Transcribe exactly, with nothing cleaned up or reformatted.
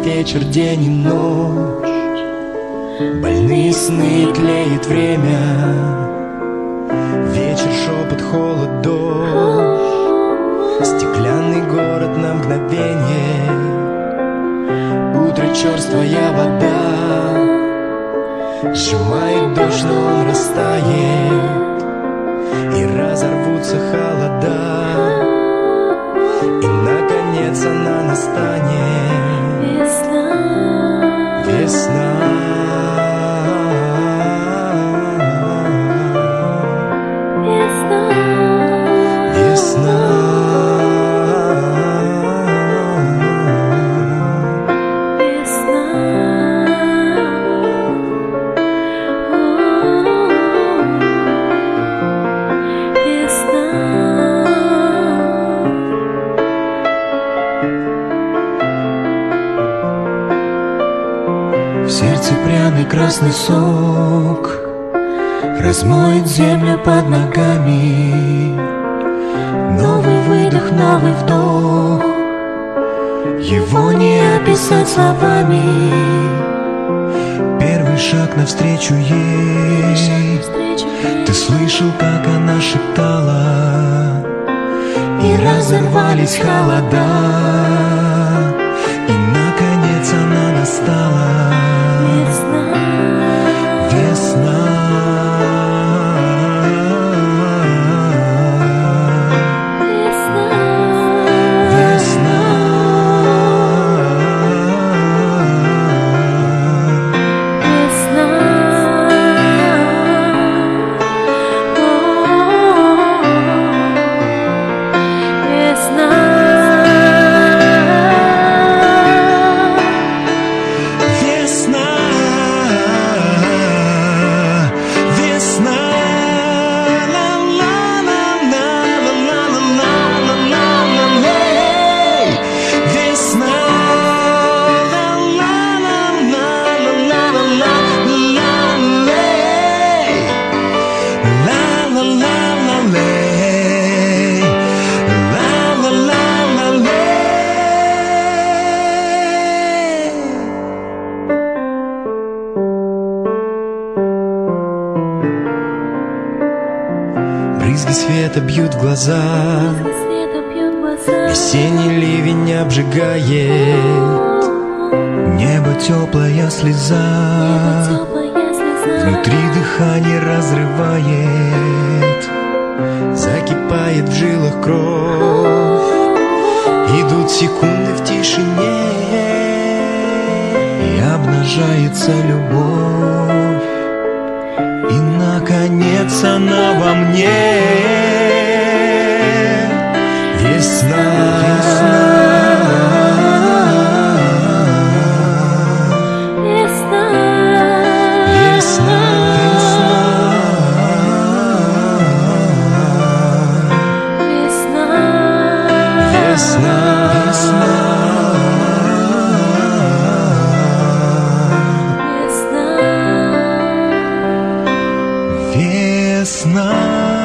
вечер, день и ночь. Больные сны тлеет время. Вечер, шепот, холод, дождь. Стеклянный город на мгновенье. Утро, черствая вода. Сжимает дождь, но он растает, и разорвутся холода. И наконец она настанет. Весна, весна. В сердце пряный красный сок размоет землю под ногами. Новый выдох, новый вдох, его не описать словами. Первый шаг навстречу ей. Ты слышал, как она шептала, и разорвались холода. И наконец она настала. Весна, весна, весна, весна, весна. Брызги света бьют в глаза, весенний ливень обжигает. Небо теплая слеза, внутри дыхание разрывает. Закипает в жилах кровь, идут секунды в тишине, и обнажается любовь. И наконец она во мне. Весна, весна, весна, весна, весна, весна, весна, весна.